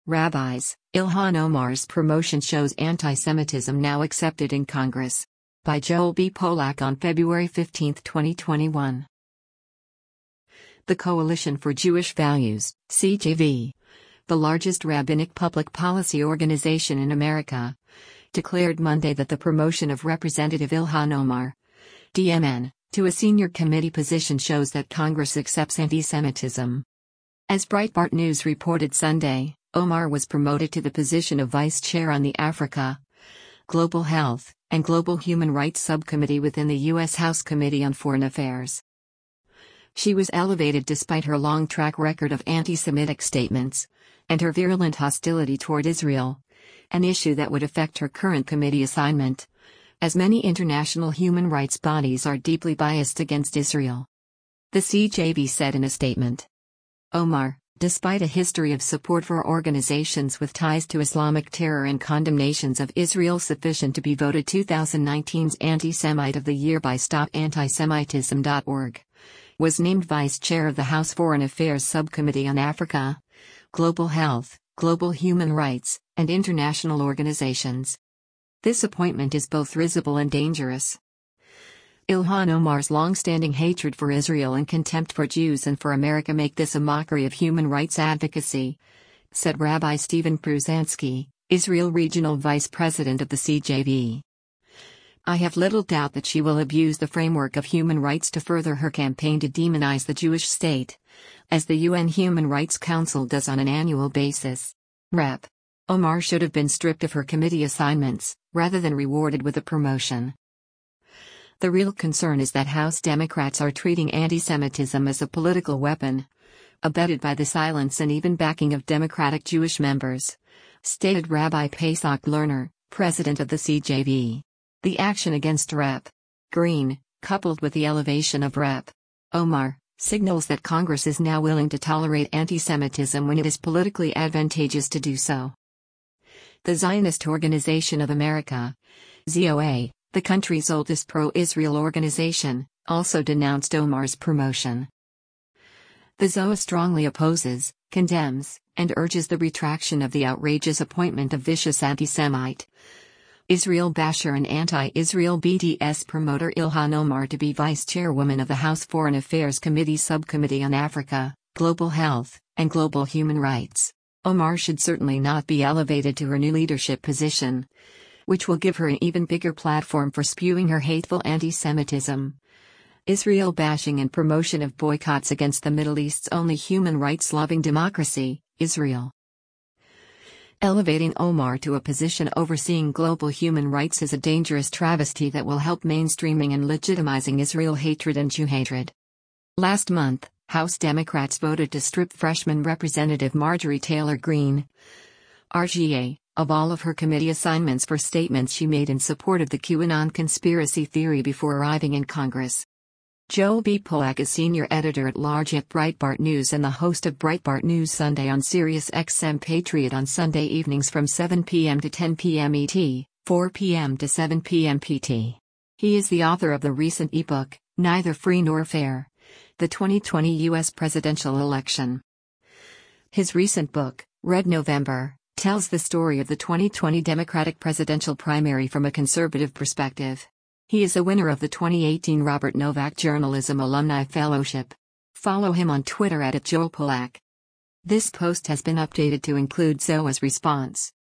Rabbis, Ilhan Omar's promotion shows anti-Semitism now accepted in Congress. By Joel B. Polak on February 15, 2021. The Coalition for Jewish Values, CJV, the largest rabbinic public policy organization in America, declared Monday that the promotion of Representative Ilhan Omar, DMN, to a senior committee position shows that Congress accepts anti-Semitism. As Breitbart News reported Sunday, Omar was promoted to the position of vice chair on the Africa, Global Health, and Global Human Rights Subcommittee within the U.S. House Committee on Foreign Affairs. She was elevated despite her long track record of anti-Semitic statements, and her virulent hostility toward Israel, an issue that would affect her current committee assignment, as many international human rights bodies are deeply biased against Israel. The CJV said in a statement. Omar, despite a history of support for organizations with ties to Islamic terror and condemnations of Israel sufficient to be voted 2019's Anti-Semite of the Year by StopAntisemitism.org, was named vice chair of the House Foreign Affairs Subcommittee on Africa, Global Health, Global Human Rights, and International Organizations. This appointment is both risible and dangerous. Ilhan Omar's long-standing hatred for Israel and contempt for Jews and for America make this a mockery of human rights advocacy, said Rabbi Stephen Pruzansky, Israel Regional Vice President of the CJV. I have little doubt that she will abuse the framework of human rights to further her campaign to demonize the Jewish state, as the UN Human Rights Council does on an annual basis. Rep. Omar should have been stripped of her committee assignments, rather than rewarded with a promotion. The real concern is that House Democrats are treating anti-Semitism as a political weapon, abetted by the silence and even backing of Democratic Jewish members, stated Rabbi Pesach Lerner, president of the CJV. The action against Rep. Green, coupled with the elevation of Rep. Omar, signals that Congress is now willing to tolerate anti-Semitism when it is politically advantageous to do so. The Zionist Organization of America, ZOA, the country's oldest pro-Israel organization, also denounced Omar's promotion. The ZOA strongly opposes, condemns, and urges the retraction of the outrageous appointment of vicious anti-Semite, Israel basher and anti-Israel BDS promoter Ilhan Omar to be vice chairwoman of the House Foreign Affairs Committee Subcommittee on Africa, Global Health, and Global Human Rights. Omar should certainly not be elevated to her new leadership position, which will give her an even bigger platform for spewing her hateful anti-Semitism, Israel bashing and promotion of boycotts against the Middle East's only human rights-loving democracy, Israel. Elevating Omar to a position overseeing global human rights is a dangerous travesty that will help mainstreaming and legitimizing Israel hatred and Jew hatred. Last month, House Democrats voted to strip freshman Representative Marjorie Taylor Greene, RGA, of all of her committee assignments for statements she made in support of the QAnon conspiracy theory before arriving in Congress. Joel B. Polak is senior editor-at-large at Breitbart News and the host of Breitbart News Sunday on Sirius XM Patriot on Sunday evenings from 7 p.m. to 10 p.m. ET, 4 p.m. to 7 p.m. PT. He is the author of the recent ebook, Neither Free Nor Fair: The 2020 U.S. Presidential Election. His recent book, Red November, tells the story of the 2020 Democratic presidential primary from a conservative perspective. He is a winner of the 2018 Robert Novak Journalism Alumni Fellowship. Follow him on Twitter @JoelPolak. This post has been updated to include ZOA's response.